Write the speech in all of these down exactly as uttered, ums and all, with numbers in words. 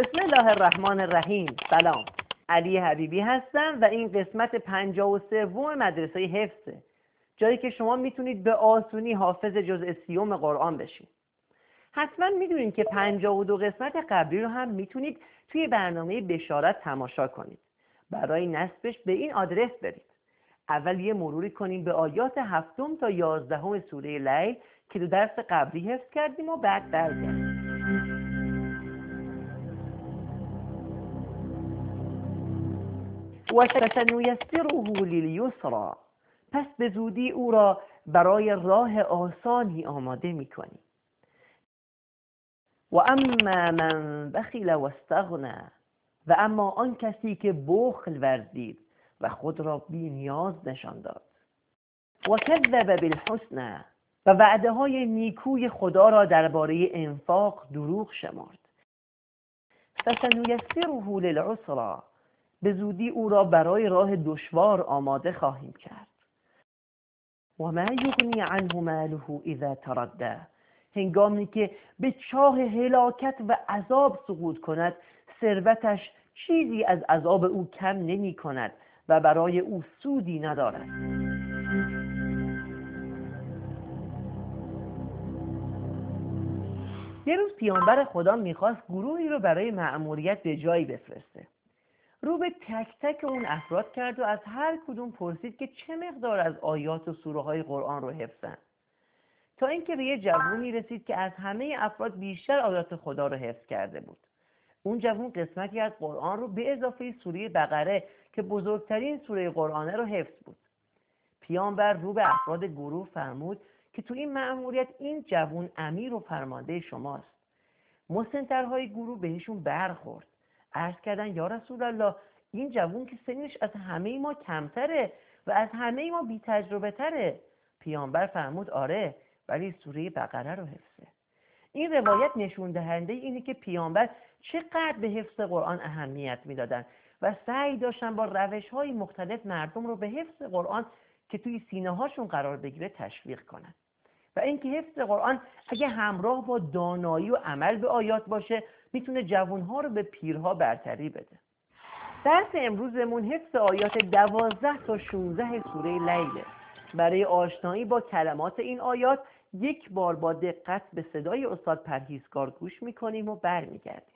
بسم الله الرحمن الرحیم. سلام، علی حبیبی هستم و این قسمت پنجاه و سوم مدرسه حفظه، جایی که شما میتونید به آسونی حافظ جزء سیوم قرآن بشید. حتما میدونید که پنجاه و دو قسمت قبلی رو هم میتونید توی برنامه بشارت تماشا کنید. برای نصبش به این آدرس برید. اول یه مروری کنیم به آیات هفتم تا یازدهم سوره لیل که تو درس قبلی حفظ کردیم و بعد برگردیم. و فسنیسره للیسری، پس به زودی او را برای راه آسانی آماده می‌کنیم. و اما من بخل و استغنی، و اما آن کسی که بخل ورزید و خود را بی نیاز نشان داد. و کذب بالحسنی، و وعده های نیکوی خدا را درباره انفاق دروغ شمرد. فسنیسره للعسری، به زودی او را برای راه دشوار آماده خواهیم کرد. و ما یغنی عنه ماله اذا تردی، هنگامی که به چاه هلاکت و عذاب سقوط کند ثروتش چیزی از عذاب او کم نمی کند و برای او سودی ندارد. یه روز پیامبر خدا میخواست گروهی رو برای مأموریت به جایی بفرسته. رو به تک تک اون افراد کرد و از هر کدوم پرسید که چه مقدار از آیات و سوره های قرآن رو حفظن، تا اینکه به یه جوونی رسید که از همه افراد بیشتر آیات خدا رو حفظ کرده بود. اون جوون قسمتی از قرآن رو به اضافه سوره بقره که بزرگترین سوره قرآنه رو حفظ بود. پیامبر رو به افراد گروه فرمود که تو این مأموریت این جوون امیر و فرمانده شماست. مسن‌ترهای گروه بهشون برخورد، عرض کردن یا رسول الله، این جوون که سنش از همه ما کمتره و از همه ما بی تجربه تره. پیامبر فرمود آره، ولی سوره بقره رو حفظه. این روایت نشون دهنده اینه که پیامبر چقدر به حفظ قرآن اهمیت میدادن و سعی داشتن با روش‌های مختلف مردم رو به حفظ قرآن که توی سینه‌هاشون قرار بگیره تشویق کنن. و اینکه حفظ قرآن اگه همراه با دانایی و عمل به آیات باشه میتونه جوانها رو به پیرها برتری بده. درس امروزمون حفظ آیات دوازده تا شانزده سوره لیله. برای آشنایی با کلمات این آیات یک بار با دقت به صدای استاد پرهیزکار گوش میکنیم و برمیگردیم.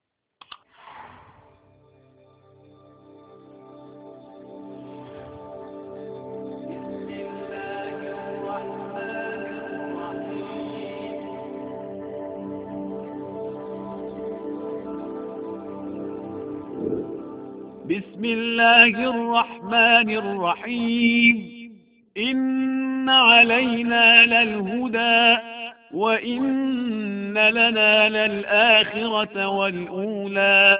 بسم الله الرحمن الرحيم. إن علينا للهدى وإن لنا للآخرة والأولى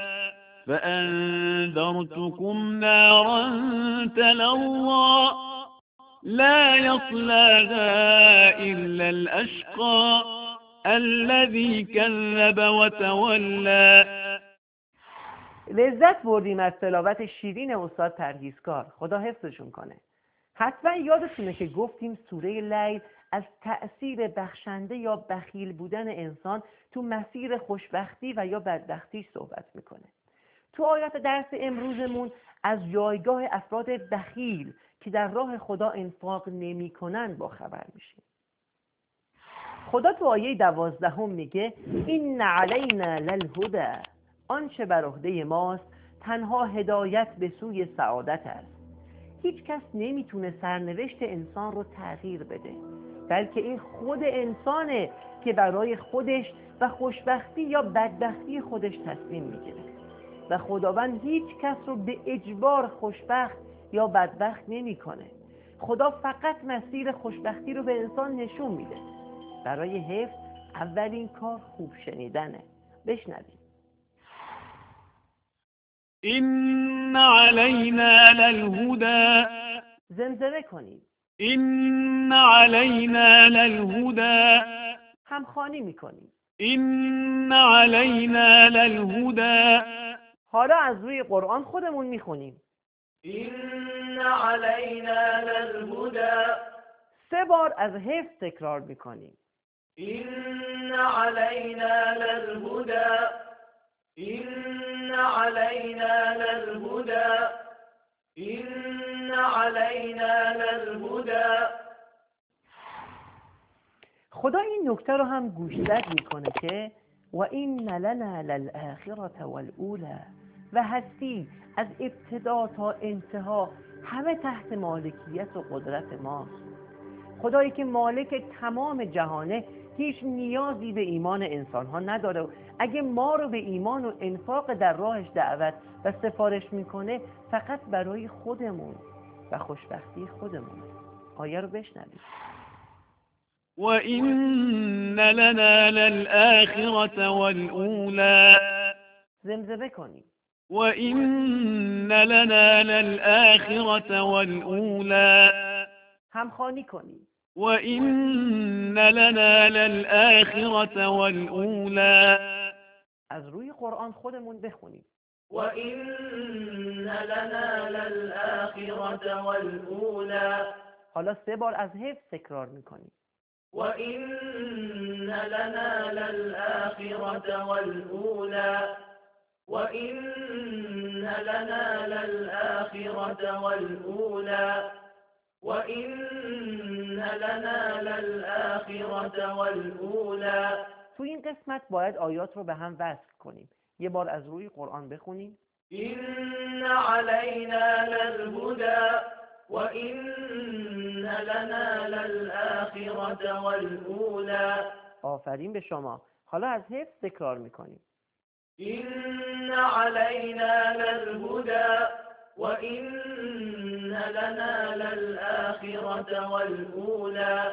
فأنذرتكم نارا تلظى لا يصلاها إلا الأشقى الذي كذب وتولى. لذت بردیم از تلاوت شیرین استاد پرهیزکار، خدا حفظشون کنه. حتما یادتونه که گفتیم سوره لیل از تأثیر بخشنده یا بخیل بودن انسان تو مسیر خوشبختی و یا بدبختی صحبت میکنه. تو آیات درس امروزمون از جایگاه افراد بخیل که در راه خدا انفاق نمی کنن با خبر میشیم. خدا تو آیه دوازدهم میگه این علینا للهدی، آنچه بر عهده ماست تنها هدایت به سوی سعادت است. هیچ کس نمیتونه سرنوشت انسان رو تغییر بده، بلکه این خود انسانه که برای خودش و خوشبختی یا بدبختی خودش تصمیم میگیره و خداوند هیچ کس رو به اجبار خوشبخت یا بدبخت نمیکنه. خدا فقط مسیر خوشبختی رو به انسان نشون میده. برای حفظ اولین کار خوب شنیدنه. بشنوید. إن علينا للهدى. زمزمه کنید. إن علينا للهدى. همخوانی میکنید. إن علينا للهدى. حالا از روی قرآن خودمون میخونیم. إن علينا للهدى. سه بار از حفظ تکرار میکنیم. إن علينا للهدى. إن علينا للهدى إن علينا للهدى. خدا این نکته رو هم گوشزد میکنه که و این لنا للآخرة والاولی، و هستی از ابتدا تا انتها همه تحت مالکیت و قدرت ماست. خدایی که مالک تمام جهانه هیچ نیازی به ایمان انسان ها نداره و اگه ما رو به ایمان و انفاق در راهش دعوت و سفارش میکنه فقط برای خودمون و خوشبختی خودمون. آیه رو بشنوید. وَإِنَّ لَنَا لَلْآخِرَةَ وَالْأُولَى. زمزمه کنیم. وَإِنَّ لَنَا لَلْآخِرَةَ وَالْأُولَى. همخوانی کنیم. وَإِنَّ لَنَا لَلْآخِرَةَ وَالْأُولَى. از روی قرآن خودمون بخونیم. وَإِنَّ لَنَا لَلْآخِرَةَ وَالْأُولَى. حالا سه بار از حفظ تکرار میکنیم. وَإِنَّ لَنَا لَلْآخِرَةَ وَالْأُولَى. وَإِنَّ لَنَا لَلْآخِرَةَ وَالْأُولَى. وَإِنَّ لَنَا لَلْآخِرَةَ وَالْأُولَى. تو این قسمت باید آیات رو به هم وصل کنیم. یه بار از روی قرآن بخونیم. إِنَّ عَلَيْنَا لَلْهُدَى وَإِنَّ لَنَا لَلْآخِرَةَ وَالْأُولَى. آفرین به شما. حالا از حفظ تکرار میکنیم. إِنَّ عَلَيْنَا لَلْهُدَى وَإِنَّ لَنَا لَلْآخِرَةَ وَالْأُولَى.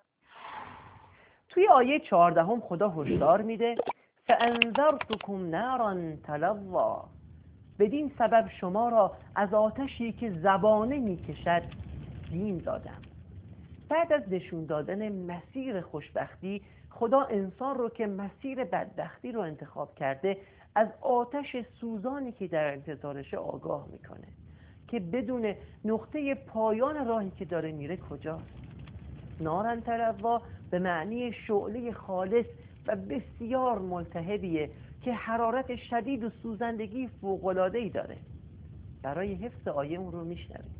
توی آیه چهاردهم خدا هشدار میده فَأَنذَرْتُكُمْ نَارًا تَلَظَّىٰ. بدین سبب شما را از آتشی که زبانه میکشد بیم دادم. بعد از نشون دادن مسیر خوشبختی، خدا انسان رو که مسیر بدبختی رو انتخاب کرده از آتش سوزانی که در انتظارش آگاه میکنه که بدون نقطه پایان راهی که داره میره کجاست. نارن تلظا به معنی شعله خالص و بسیار ملتهبیه که حرارت شدید و سوزندگی فوق‌العاده‌ای داره. برای حفظ آیه اون رو میشنویم.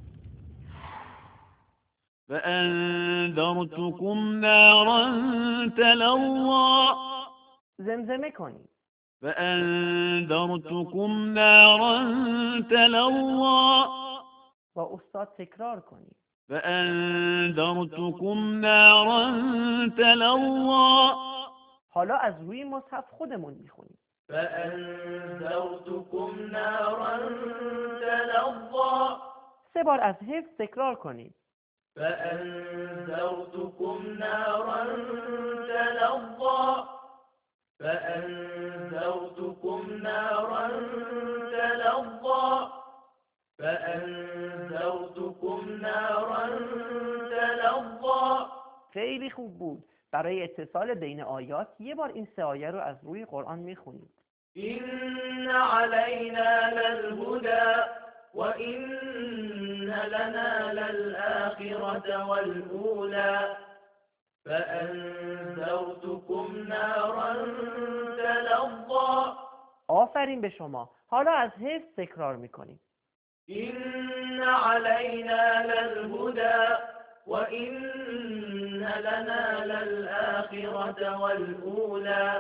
فَأَنذَرْتُكُمْ نَارًا تَلَظَّىٰ. زمزمه کنیم. فَأَنذَرْتُكُمْ نَارًا تَلَظَّىٰ. با استاد تکرار کنیم. فَأَنذَرْتُكُمْ نَارًا تَلَظَّىٰ. حالا از روی مصحف خودمون میخونیم. فَأَنذَرْتُكُمْ نَارًا تَلَظَّىٰ. سه بار از حفظ تکرار کنیم. فَأَنذَرْتُكُمْ نَارًا تَلَظَّىٰ. فَأَنذَرْتُكُمْ نَارًا تَلَظَّىٰ. فَأَنذَرْتُكُمْ نَارًا تَلَظَّىٰ. خیلی خوب بود. برای اتصال بین آیات یه بار این سه آیه رو از روی قرآن میخونیم. إِنَّ عَلَيْنَا لَلْهُدَى وَإِنَّ لَنَا لَلْآخِرَةَ وَالْأُولَى. فَأَنذَرْتُكُمْ نَارًا تَلَظَّىٰ. آفرین به شما. حالا از حفظ تکرار میکنیم. إِنَّ عَلَيْنا لَلْهُدَى وَإِنَّ لَنَا لَلْآخِرَةَ وَالْأُولَى.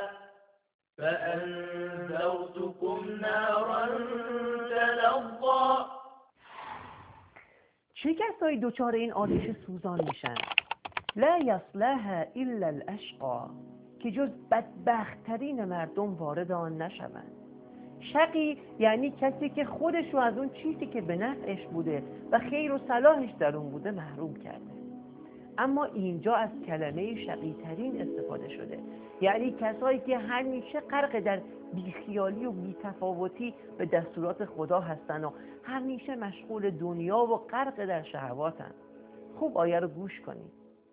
فَأَنذَرْتُكُمْ نَارًا تَلَظَّىٰ. چه کسایی دچار این آتش سوزان میشن؟ لا یصلها الا الاشقا، که جز بدبختترین مردم وارد آن نشوند. شقی یعنی کسی که خودش رو از اون چیزی که به نفعش بوده و خیر و صلاحش در اون بوده محروم کرده. اما اینجا از کلمه شقی‌ترین استفاده شده، یعنی کسایی که همیشه غرق در بیخیالی و بی‌تفاوتی به دستورات خدا هستن و همیشه مشغول دنیا و غرق در شهواتن. خوب آیه رو گوش کنید.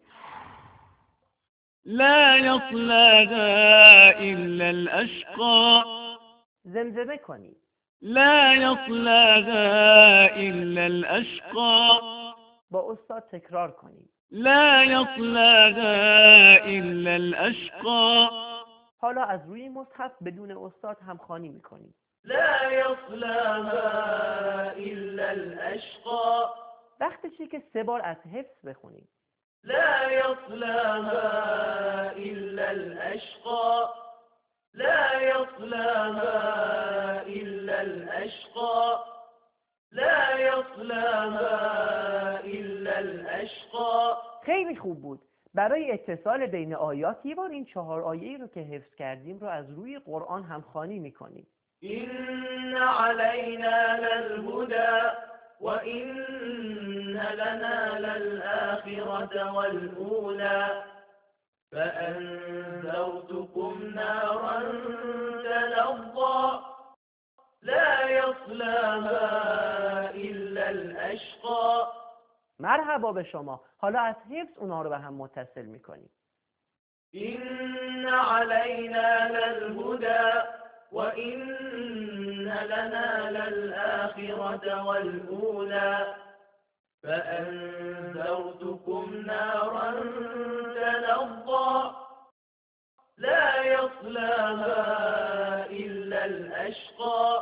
لا يصلها إلا الأشقى. زمزمه کنید. لا يصلها إلا الأشقى. با استاد تکرار کنید. لا يصلها إلا الأشقى. حالا از روی مصحف بدون استاد هم خوانی میکنیم. لا يصلاها إلا الأشقى. وقتشه که سه بار از حفظ بخونیم. لا يصلاها إلا الأشقى. لا يصلاها إلا الأشقى. لا يصلاها إلا الأشقى. خیلی خوب بود. برای اتصال بین آیات یه بار این چهار آیه‌ای رو که حفظ کردیم رو از روی قرآن هم خوانی میکنیم. إن علينا للهدى وإن لنا للآخرة والأولى فأنذرتكم نارا تلظى لا يصلاها إلا الأشقى. مرحبا به شما. حالا از حفظ اونها رو به هم متصل میکنیم. إن علينا للهدى وإن لنا للآخرة والأولى فأنذرتكم نارا تلظى لا يصلاها إلا الأشقى.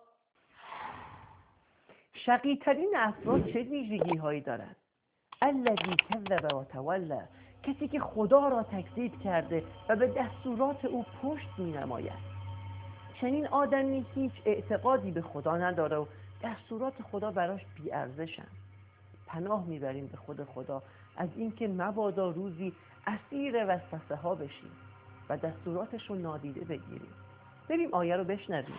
شقی ترین افراد چه ویژگی هایی دارند؟ الذی کذب و تولی، کسی که خدا را تکذیب کرده و به دستورات او پشت می نماید. چنین آدمی هیچ اعتقادی به خدا نداره و دستورات خدا براش بی ارزشن. پناه میبریم به خود خدا از اینکه مبادا روزی اسیر وسوسه ها بشیم و دستوراتش رو نادیده بگیریم. بریم آیه رو بشنویم.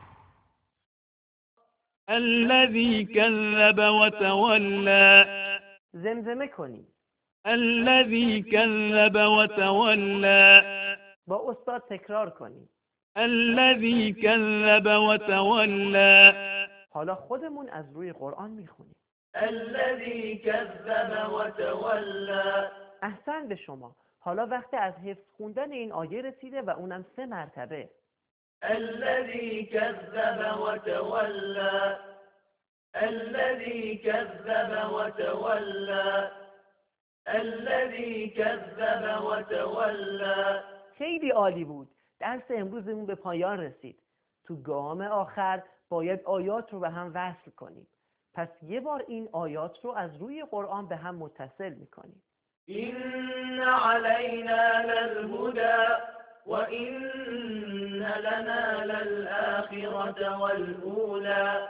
الذي كذب وتولى. زمزمه کنیم. الذي كذب وتولى. با استاد تکرار کنیم. الذي كذب وتولى. حالا خودمون از روی قرآن میخونیم. الذي كذب وتولى. احسن به شما. حالا وقت از حفظ خوندن این آیه رسیده و اونم سه مرتبه. الذي كذب وتولى. الذي كذب وتولى. الذي كذب وتولى. خیلی عالی بود. درس امروزمون به پایان رسید. تو گام آخر باید آیات رو به هم وصل کنیم. پس یه بار این آیات رو از روی قرآن به هم متصل میکنیم. إن علينا للهدى وإن لنا للآخرة والأولى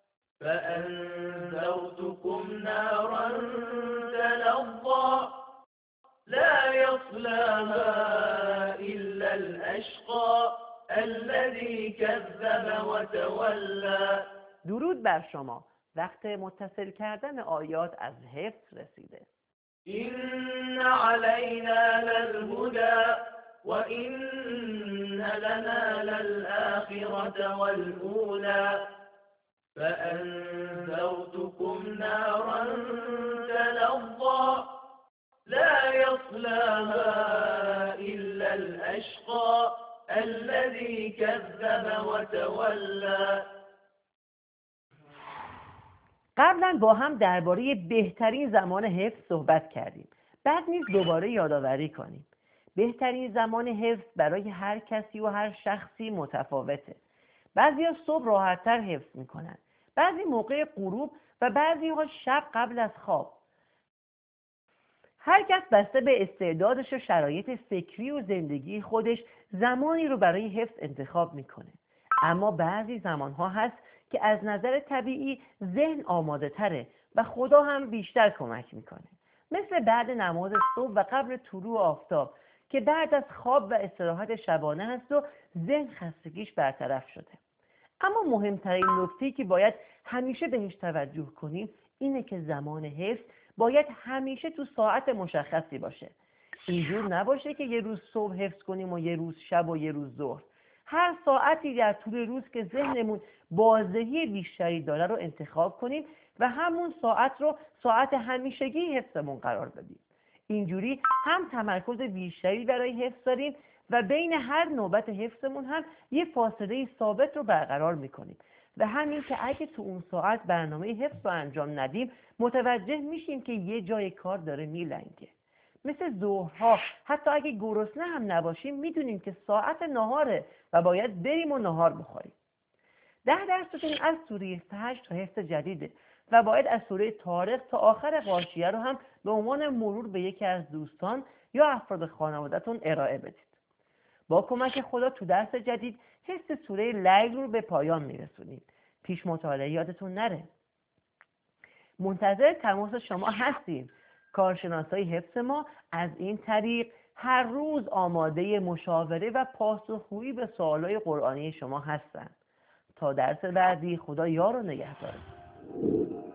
فأنذرتكم نارا تلظى لا يصلاها إلا الأشقى الذي كذب وتولى. درود بر شما. وقت متصل کردن آیات از حفظ رسیده. إن علينا للهدى وإن لنا للآخرة والأولى فأنذرتكم نارا تلظى لا يصلاها إلا الأشقى الذي كذب وتولى. قبلا با هم درباره بهترین زمان حفظ صحبت کردیم. بعد نیز دوباره یادآوری کنیم. بهترین زمان حفظ برای هر کسی و هر شخصی متفاوته. بعضیا صبح راحت‌تر حفظ میکنن، بعضی موقع غروب و بعضی ها شب قبل از خواب. هر کس بسته به استعدادش و شرایط فکری و زندگی خودش زمانی رو برای حفظ انتخاب میکنه. اما بعضی زمانها هست که از نظر طبیعی ذهن آماده تره و خدا هم بیشتر کمک میکنه. مثل بعد نماز صبح و قبل طلوع آفتاب که بعد از خواب و استراحت شبانه هست و ذهن خستگیش برطرف شده. اما مهمترین نکته‌ای که باید همیشه بهش توجه کنیم اینه که زمان حفظ باید همیشه تو ساعت مشخصی باشه. اینجور نباشه که یه روز صبح حفظ کنیم و یه روز شب و یه روز ظهر. هر ساعتی در طول روز که ذهنمون بازدهی بیشتری داره رو انتخاب کنیم و همون ساعت رو ساعت همیشگی حفظمون قرار بدیم. اینجوری هم تمرکز بیشتری برای حفظ داریم و بین هر نوبت حفظمون هم یه فاصله ثابت رو برقرار میکنیم و همین که اگه تو اون ساعت برنامه حفظ رو انجام ندیم متوجه میشیم که یه جای کار داره میلنگه. مثل ظهرها حتی اگه گرسنه هم نباشیم میدونیم که ساعت نهاره و باید بریم و نهار بخوریم. ده درستون از سوره سجد تا حفظ جدیده و باید از سوره طارق تا آخر غاشیه رو هم به عنوان مرور به یکی از دوستان یا افراد خانواده‌تون ارائه بدید. با کمک خدا تو درس جدید حفظ سوره لیل رو به پایان میرسونید. پیش مطالعه یادتون نره. منتظر تماس شما هستیم. کارشناسای حفظ ما از این طریق هر روز آماده مشاوره و پاسخگویی به سوالای قرآنی شما هستند. تا درس بعدی، خدا یار و نگهدار.